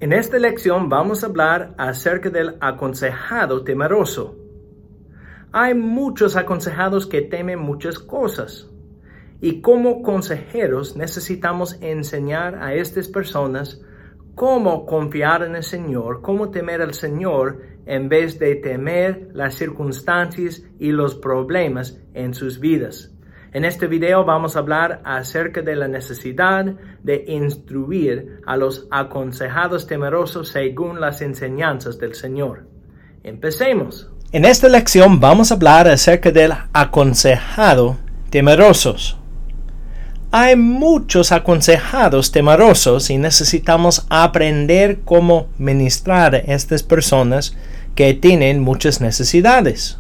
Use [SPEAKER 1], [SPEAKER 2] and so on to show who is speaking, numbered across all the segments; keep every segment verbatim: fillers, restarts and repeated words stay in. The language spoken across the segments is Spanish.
[SPEAKER 1] En esta lección vamos a hablar acerca del aconsejado temeroso. Hay muchos aconsejados que temen muchas cosas, y como consejeros necesitamos enseñar a estas personas cómo confiar en el Señor, cómo temer al Señor en vez de temer las circunstancias y los problemas en sus vidas. En este video vamos a hablar acerca de la necesidad de instruir a los aconsejados temerosos según las enseñanzas del Señor. Empecemos. En esta lección vamos a hablar acerca del aconsejado temerosos. Hay muchos aconsejados temerosos y necesitamos aprender cómo ministrar a estas personas que tienen muchas necesidades.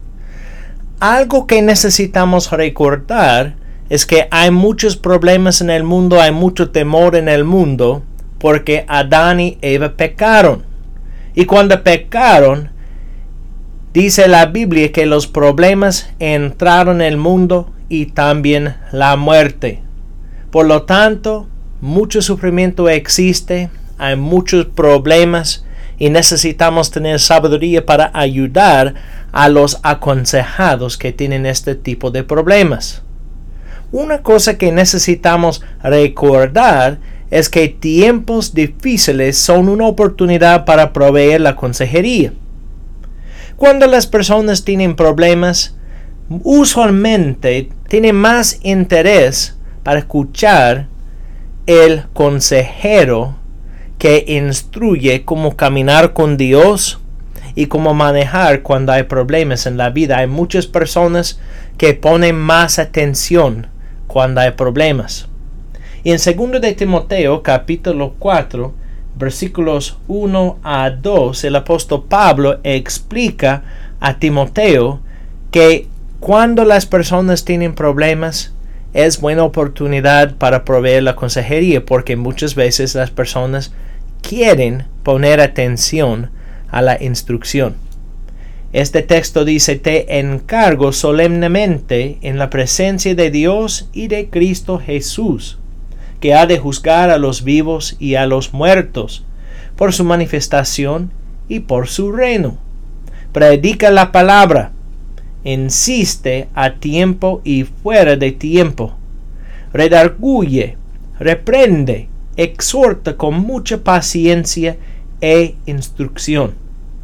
[SPEAKER 1] Algo que necesitamos recordar es que hay muchos problemas en el mundo, hay mucho temor en el mundo, porque Adán y Eva pecaron. Y cuando pecaron, dice la Biblia que los problemas entraron en el mundo y también la muerte. Por lo tanto, mucho sufrimiento existe, hay muchos problemas y necesitamos tener sabiduría para ayudar a los aconsejados que tienen este tipo de problemas. Una cosa que necesitamos recordar es que tiempos difíciles son una oportunidad para proveer la consejería. Cuando las personas tienen problemas, usualmente tienen más interés para escuchar el consejero que instruye cómo caminar con Dios y cómo manejar cuando hay problemas en la vida. Hay muchas personas que ponen más atención cuando hay problemas. Y en segundo de Timoteo, capítulo cuatro, versículos uno a dos, el apóstol Pablo explica a Timoteo que cuando las personas tienen problemas, es buena oportunidad para proveer la consejería, porque muchas veces las personas quieren poner atención a la instrucción. Este texto dice: te encargo solemnemente en la presencia de Dios y de Cristo Jesús, que ha de juzgar a los vivos y a los muertos, por su manifestación y por su reino. Predica la palabra. Insiste a tiempo y fuera de tiempo. Redarguye, reprende, exhorta con mucha paciencia e instrucción.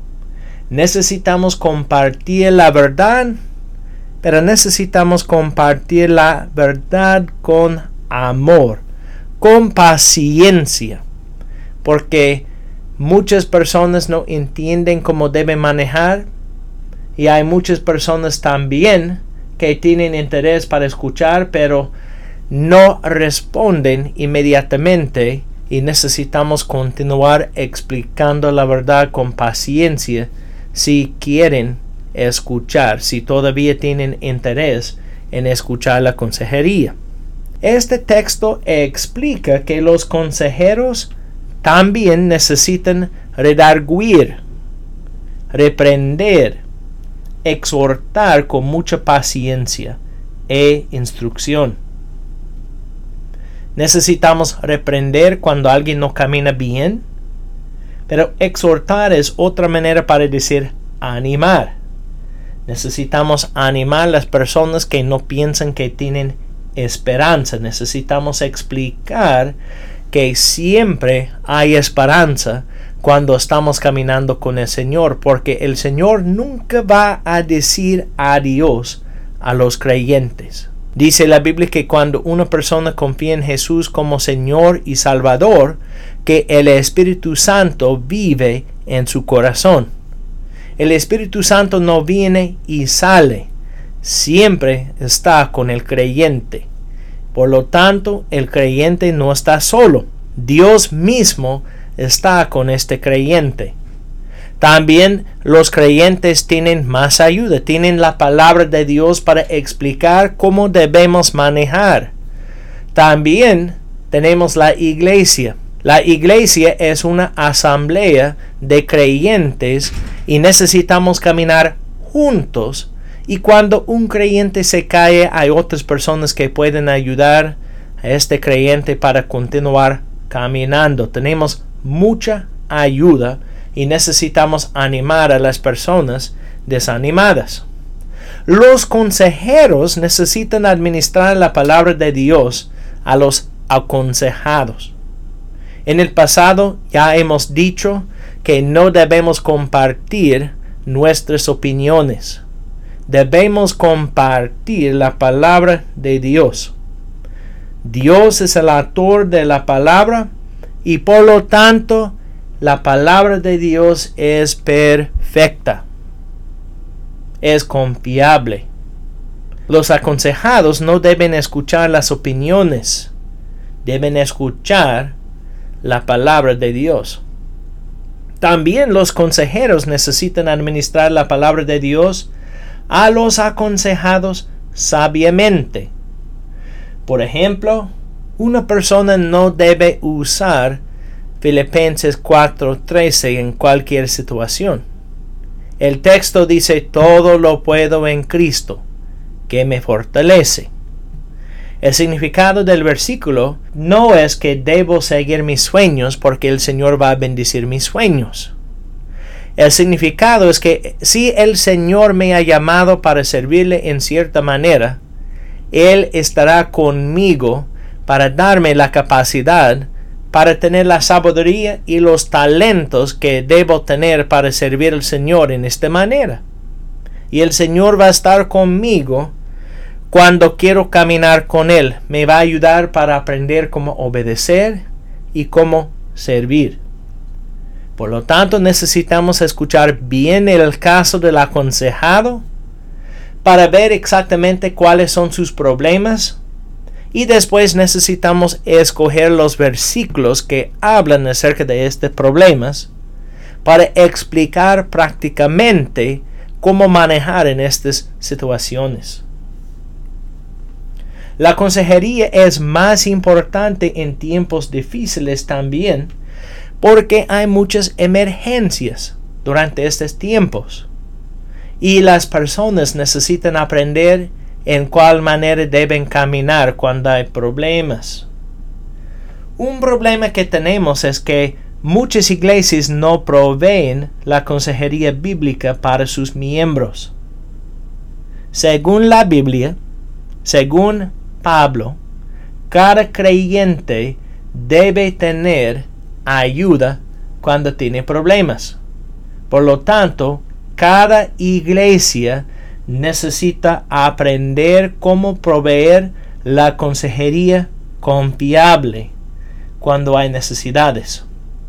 [SPEAKER 1] Necesitamos compartir la verdad, pero necesitamos compartir la verdad con amor, con paciencia, porque muchas personas no entienden cómo deben manejar. Y hay muchas personas también que tienen interés para escuchar, pero no responden inmediatamente, y necesitamos continuar explicando la verdad con paciencia si quieren escuchar, si todavía tienen interés en escuchar la consejería. Este texto explica que los consejeros también necesitan redarguir, reprender, exhortar con mucha paciencia e instrucción. Necesitamos reprender cuando alguien no camina bien, pero exhortar es otra manera para decir animar. Necesitamos animar a las personas que no piensan que tienen esperanza. Necesitamos explicar que siempre hay esperanza cuando estamos caminando con el Señor, porque el Señor nunca va a decir adiós a los creyentes. Dice la Biblia que cuando una persona confía en Jesús como Señor y Salvador, que el Espíritu Santo vive en su corazón. El Espíritu Santo no viene y sale, siempre está con el creyente. Por lo tanto, el creyente no está solo. Dios mismo está con este creyente. También los creyentes tienen más ayuda, tienen la palabra de Dios para explicar cómo debemos manejar. También tenemos la iglesia. La iglesia es una asamblea de creyentes y necesitamos caminar juntos. Y cuando un creyente se cae, hay otras personas que pueden ayudar a este creyente para continuar caminando. Tenemos mucha ayuda y necesitamos animar a las personas desanimadas. Los consejeros necesitan administrar la palabra de Dios a los aconsejados. En el pasado ya hemos dicho que no debemos compartir nuestras opiniones. Debemos compartir la palabra de Dios. Dios es el autor de la palabra y por lo tanto la palabra de Dios es perfecta. Es confiable. Los aconsejados no deben escuchar las opiniones. Deben escuchar la palabra de Dios. También los consejeros necesitan administrar la palabra de Dios a los aconsejados sabiamente. Por ejemplo, una persona no debe usar Filipenses cuatro trece en cualquier situación. El texto dice: todo lo puedo en Cristo, que me fortalece. El significado del versículo no es que debo seguir mis sueños porque el Señor va a bendecir mis sueños. El significado es que si el Señor me ha llamado para servirle en cierta manera, Él estará conmigo para darme la capacidad para tener la sabiduría y los talentos que debo tener para servir al Señor en esta manera. Y el Señor va a estar conmigo cuando quiero caminar con Él. Me va a ayudar para aprender cómo obedecer y cómo servir. Por lo tanto, necesitamos escuchar bien el caso del aconsejado para ver exactamente cuáles son sus problemas. Y después necesitamos escoger los versículos que hablan acerca de estos problemas para explicar prácticamente cómo manejar en estas situaciones. La consejería es más importante en tiempos difíciles también porque hay muchas emergencias durante estos tiempos y las personas necesitan aprender en cuál manera deben caminar cuando hay problemas. Un problema que tenemos es que muchas iglesias no proveen la consejería bíblica para sus miembros. Según la Biblia, según Pablo, cada creyente debe tener ayuda cuando tiene problemas. Por lo tanto, cada iglesia necesita aprender cómo proveer la consejería confiable cuando hay necesidades.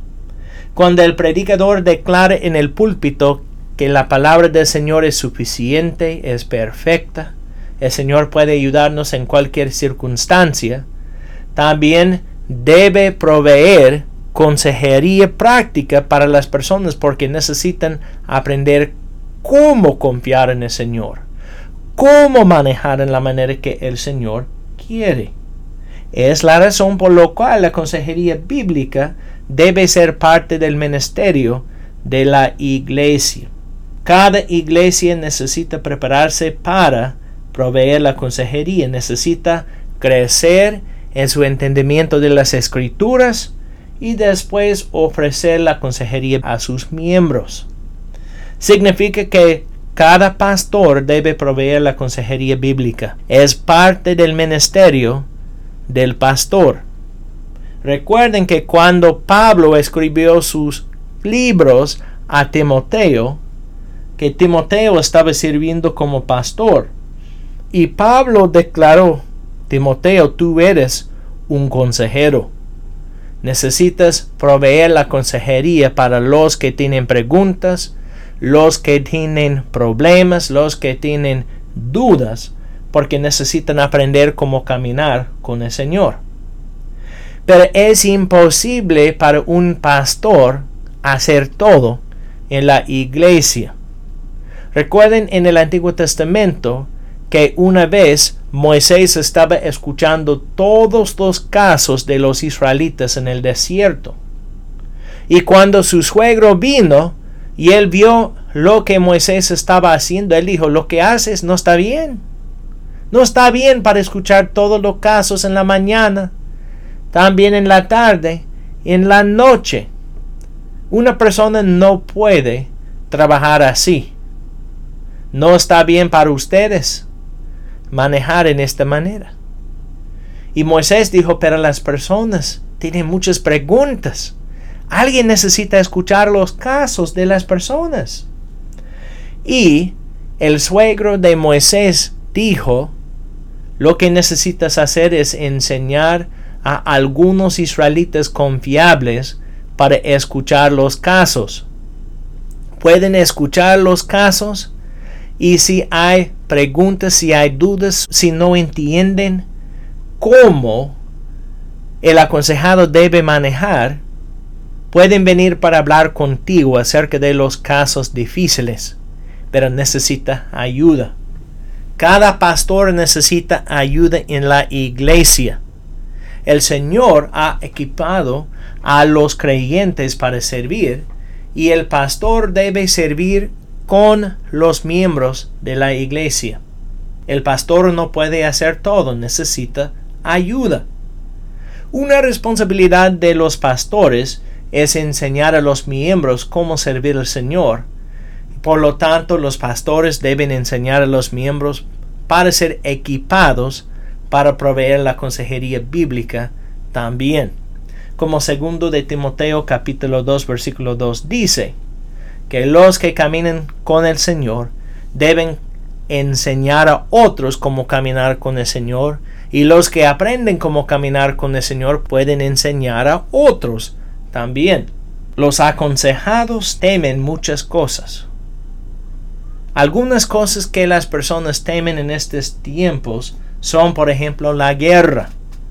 [SPEAKER 1] Cuando el predicador declare en el púlpito que la palabra del Señor es suficiente, es perfecta, el Señor puede ayudarnos en cualquier circunstancia, también debe proveer consejería práctica para las personas porque necesitan aprender cómo confiar en el Señor, cómo manejar en la manera que el Señor quiere. Es la razón por la cual la consejería bíblica debe ser parte del ministerio de la iglesia. Cada iglesia necesita prepararse para proveer la consejería, necesita crecer en su entendimiento de las Escrituras y después ofrecer la consejería a sus miembros. Significa que cada pastor debe proveer la consejería bíblica. Es parte del ministerio del pastor. Recuerden que cuando Pablo escribió sus libros a Timoteo, que Timoteo estaba sirviendo como pastor. Y Pablo declaró: Timoteo, tú eres un consejero. Necesitas proveer la consejería para los que tienen preguntas, los que tienen problemas, los que tienen dudas, porque necesitan aprender cómo caminar con el Señor. Pero es imposible para un pastor hacer todo en la iglesia. Recuerden en el Antiguo Testamento que una vez Moisés estaba escuchando todos los casos de los israelitas en el desierto. Y cuando su suegro vino y él vio lo que Moisés estaba haciendo, él dijo: lo que haces no está bien. No está bien para escuchar todos los casos en la mañana, también en la tarde, en la noche. Una persona no puede trabajar así. No está bien para ustedes manejar en esta manera. Y Moisés dijo, pero las personas tienen muchas preguntas. Alguien necesita escuchar los casos de las personas. Y el suegro de Moisés dijo, lo que necesitas hacer es enseñar a algunos israelitas confiables para escuchar los casos. Pueden escuchar los casos y si hay preguntas, si hay dudas, si no entienden cómo el aconsejado debe manejar, pueden venir para hablar contigo acerca de los casos difíciles, pero necesita ayuda. Cada pastor necesita ayuda en la iglesia. El Señor ha equipado a los creyentes para servir y el pastor debe servir con los miembros de la iglesia. El pastor no puede hacer todo, necesita ayuda. Una responsabilidad de los pastores es enseñar a los miembros cómo servir al Señor. Por lo tanto, los pastores deben enseñar a los miembros para ser equipados para proveer la consejería bíblica también. Como segundo de Timoteo capítulo dos versículo dos dice, que los que caminen con el Señor deben enseñar a otros cómo caminar con el Señor, y los que aprenden cómo caminar con el Señor pueden enseñar a otros también. Los aconsejados temen muchas cosas. Algunas cosas que las personas temen en estos tiempos son, por ejemplo, la guerra.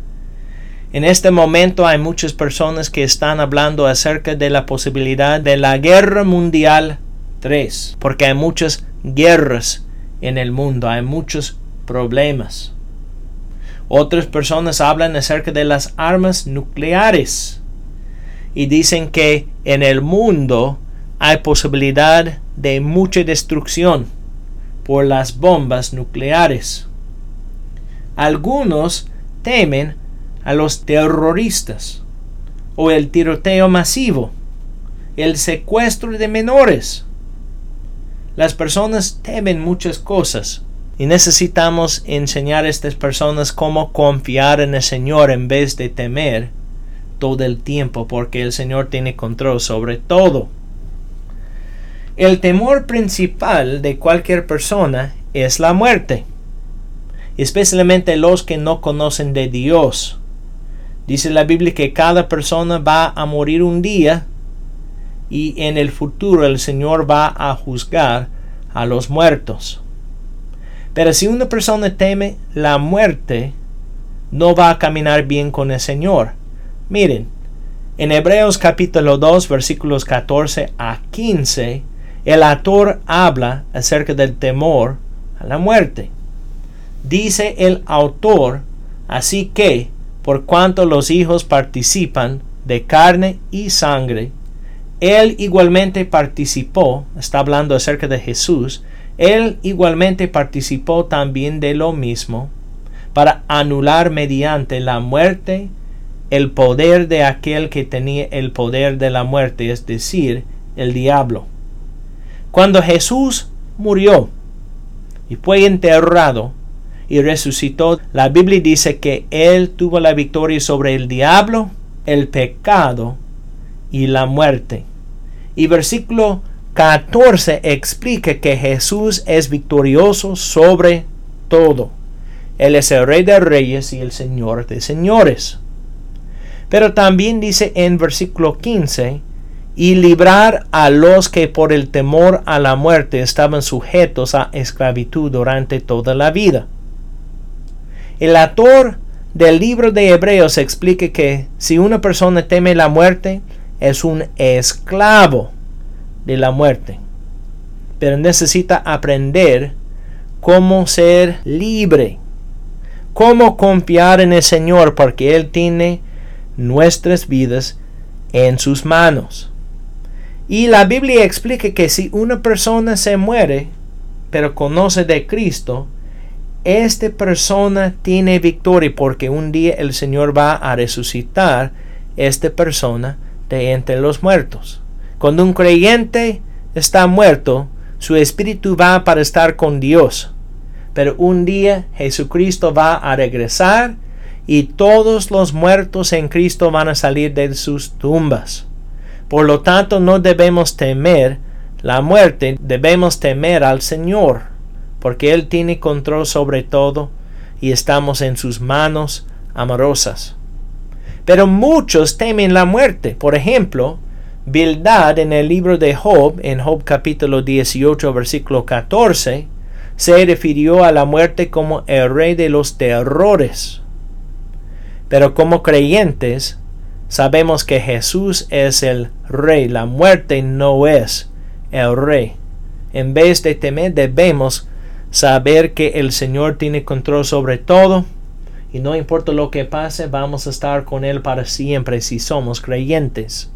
[SPEAKER 1] En este momento hay muchas personas que están hablando acerca de la posibilidad de la Guerra Mundial tres, porque hay muchas guerras en el mundo, hay muchos problemas. Otras personas hablan acerca de las armas nucleares y dicen que en el mundo hay posibilidad de mucha destrucción por las bombas nucleares. Algunos temen a los terroristas o el tiroteo masivo, el secuestro de menores. Las personas temen muchas cosas y necesitamos enseñar a estas personas cómo confiar en el Señor en vez de temer todo el tiempo, porque el Señor tiene control sobre todo. El temor principal de cualquier persona es la muerte, especialmente los que no conocen de Dios. Dice la Biblia que cada persona va a morir un día y en el futuro el Señor va a juzgar a los muertos. Pero si una persona teme la muerte, no va a caminar bien con el Señor. Miren, en Hebreos capítulo dos versículos catorce a quince, el autor habla acerca del temor a la muerte. Dice el autor, así que, por cuanto los hijos participan de carne y sangre, él igualmente participó, está hablando acerca de Jesús, él igualmente participó también de lo mismo, para anular mediante la muerte el poder de aquel que tenía el poder de la muerte, es decir, el diablo. Cuando Jesús murió y fue enterrado y resucitó, la Biblia dice que él tuvo la victoria sobre el diablo, el pecado y la muerte. Y versículo catorce explica que Jesús es victorioso sobre todo. Él es el Rey de Reyes y el Señor de Señores. Pero también dice en versículo quince, y librar a los que por el temor a la muerte estaban sujetos a esclavitud durante toda la vida. El autor del libro de Hebreos explica que si una persona teme la muerte, es un esclavo de la muerte. Pero necesita aprender cómo ser libre, cómo confiar en el Señor, porque Él tiene nuestras vidas en sus manos. Y la Biblia explica que si una persona se muere, pero conoce de Cristo, esta persona tiene victoria, porque un día el Señor va a resucitar esta persona de entre los muertos. Cuando un creyente está muerto, su espíritu va para estar con Dios. Pero un día Jesucristo va a regresar y todos los muertos en Cristo van a salir de sus tumbas. Por lo tanto, no debemos temer la muerte, debemos temer al Señor, porque Él tiene control sobre todo y estamos en sus manos amorosas. Pero muchos temen la muerte. Por ejemplo, Bildad en el libro de Job, en Job capítulo dieciocho, versículo catorce, se refirió a la muerte como el rey de los terrores. Pero como creyentes, sabemos que Jesús es el rey. La muerte no es el rey. En vez de temer, debemos saber que el Señor tiene control sobre todo. Y no importa lo que pase, vamos a estar con Él para siempre si somos creyentes.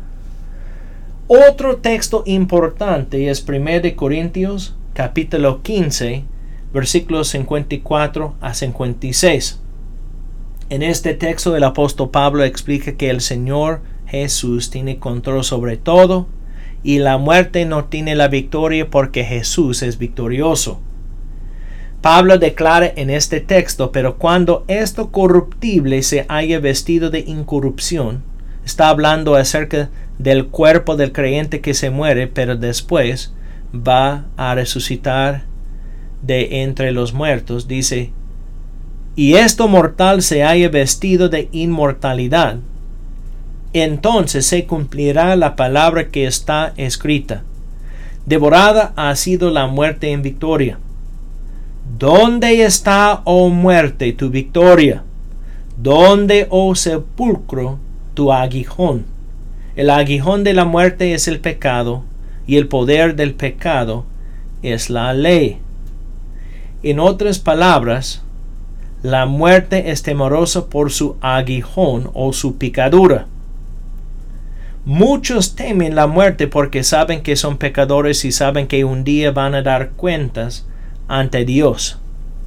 [SPEAKER 1] Otro texto importante es primero de Corintios capítulo quince, versículos cincuenta y cuatro a cincuenta y seis. En este texto el apóstol Pablo explica que el Señor Jesús tiene control sobre todo y la muerte no tiene la victoria porque Jesús es victorioso. Pablo declara en este texto, pero cuando esto corruptible se haya vestido de incorrupción, está hablando acerca del cuerpo del creyente que se muere, pero después va a resucitar de entre los muertos. Dice, y esto mortal se haya vestido de inmortalidad, entonces se cumplirá la palabra que está escrita. Devorada ha sido la muerte en victoria. ¿Dónde está, oh muerte, tu victoria? ¿Dónde, oh sepulcro, tu aguijón? El aguijón de la muerte es el pecado, y el poder del pecado es la ley. En otras palabras, la muerte es temerosa por su aguijón o su picadura. Muchos temen la muerte porque saben que son pecadores y saben que un día van a dar cuentas ante Dios.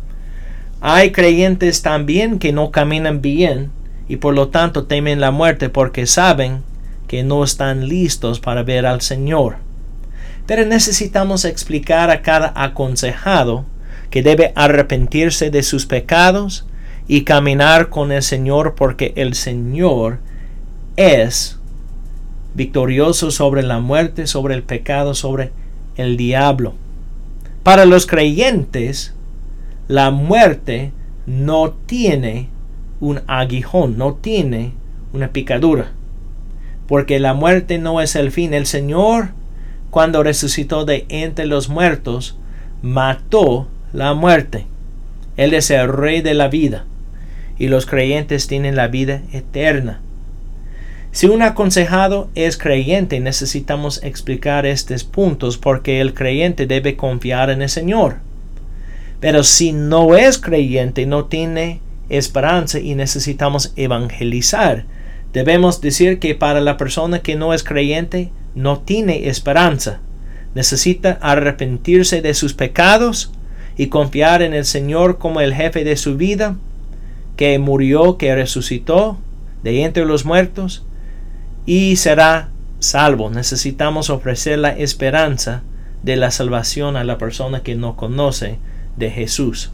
[SPEAKER 1] Hay creyentes también que no caminan bien y por lo tanto temen la muerte porque saben que no están listos para ver al Señor. Pero necesitamos explicar a cada aconsejado que debe arrepentirse de sus pecados y caminar con el Señor porque el Señor es victorioso sobre la muerte, sobre el pecado, sobre el diablo. Para los creyentes, la muerte no tiene un aguijón, no tiene una picadura, porque la muerte no es el fin. El Señor, cuando resucitó de entre los muertos, mató la muerte. Él es el rey de la vida, y los creyentes tienen la vida eterna. Si un aconsejado es creyente, necesitamos explicar estos puntos porque el creyente debe confiar en el Señor. Pero si no es creyente, no tiene esperanza y necesitamos evangelizar. Debemos decir que para la persona que no es creyente, no tiene esperanza. Necesita arrepentirse de sus pecados y confiar en el Señor como el jefe de su vida, que murió, que resucitó de entre los muertos, y será salvo. Necesitamos ofrecer la esperanza de la salvación a la persona que no conoce de Jesús.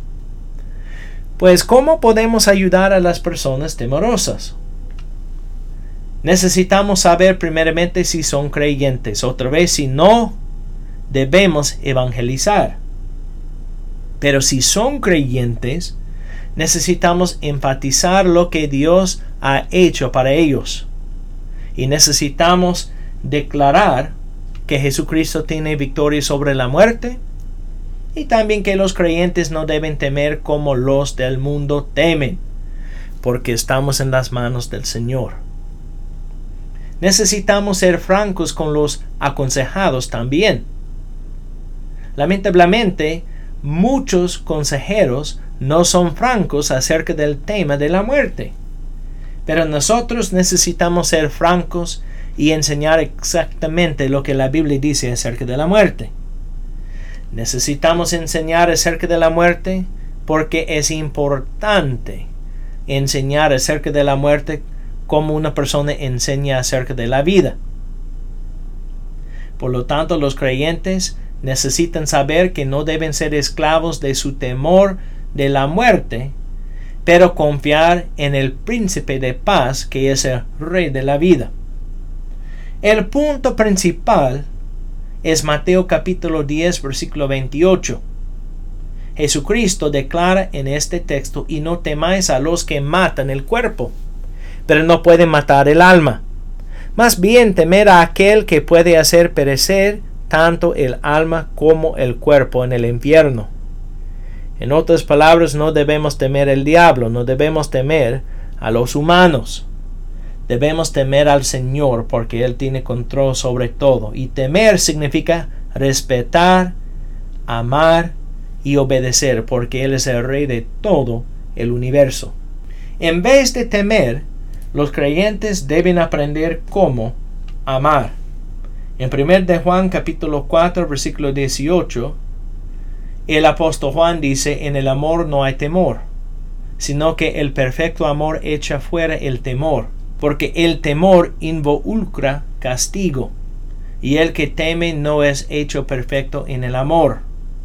[SPEAKER 1] Pues, ¿cómo podemos ayudar a las personas temerosas? Necesitamos saber primeramente si son creyentes. Otra vez, si no, debemos evangelizar. Pero si son creyentes, necesitamos enfatizar lo que Dios ha hecho para ellos. Y necesitamos declarar que Jesucristo tiene victoria sobre la muerte y también que los creyentes no deben temer como los del mundo temen, porque estamos en las manos del Señor. Necesitamos ser francos con los aconsejados también. Lamentablemente, muchos consejeros no son francos acerca del tema de la muerte. Pero nosotros necesitamos ser francos y enseñar exactamente lo que la Biblia dice acerca de la muerte. Necesitamos enseñar acerca de la muerte porque es importante enseñar acerca de la muerte como una persona enseña acerca de la vida. Por lo tanto, los creyentes necesitan saber que no deben ser esclavos de su temor de la muerte, pero confiar en el príncipe de paz, que es el rey de la vida. El punto principal es Mateo capítulo diez, versículo veintiocho. Jesucristo declara en este texto: y no temáis a los que matan el cuerpo, pero no pueden matar el alma. Más bien temer a aquel que puede hacer perecer tanto el alma como el cuerpo en el infierno. En otras palabras, no debemos temer al diablo, no debemos temer a los humanos. Debemos temer al Señor, porque Él tiene control sobre todo. Y temer significa respetar, amar y obedecer, porque Él es el Rey de todo el universo. En vez de temer, los creyentes deben aprender cómo amar. En primera de Juan capítulo cuatro, versículo dieciocho, el apóstol Juan dice: en el amor no hay temor, sino que el perfecto amor echa fuera el temor, porque el temor involucra castigo, y el que teme no es hecho perfecto en el amor.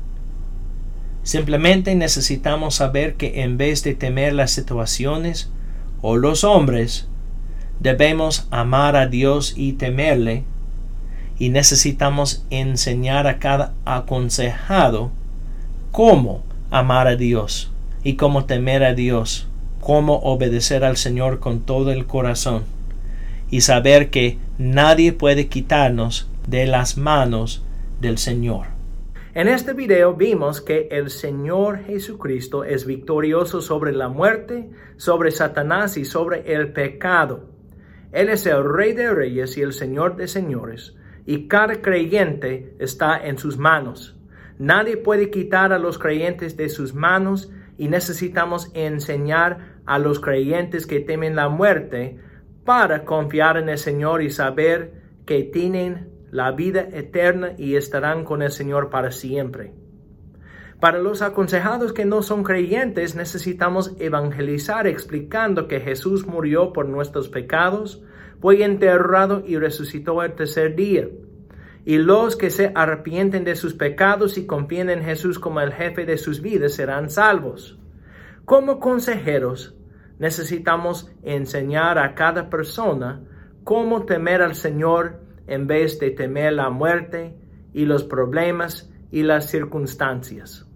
[SPEAKER 1] Simplemente necesitamos saber que en vez de temer las situaciones o los hombres, debemos amar a Dios y temerle, y necesitamos enseñar a cada aconsejado cómo amar a Dios y cómo temer a Dios, cómo obedecer al Señor con todo el corazón, y saber que nadie puede quitarnos de las manos del Señor. En este video vimos que el Señor Jesucristo es victorioso sobre la muerte, sobre Satanás y sobre el pecado. Él es el Rey de Reyes y el Señor de Señores, y cada creyente está en sus manos. Nadie puede quitar a los creyentes de sus manos, y necesitamos enseñar a los creyentes que temen la muerte para confiar en el Señor y saber que tienen la vida eterna y estarán con el Señor para siempre. Para los aconsejados que no son creyentes, necesitamos evangelizar explicando que Jesús murió por nuestros pecados, fue enterrado y resucitó el tercer día. Y los que se arrepienten de sus pecados y confían en Jesús como el jefe de sus vidas serán salvos. Como consejeros, necesitamos enseñar a cada persona cómo temer al Señor en vez de temer la muerte y los problemas y las circunstancias.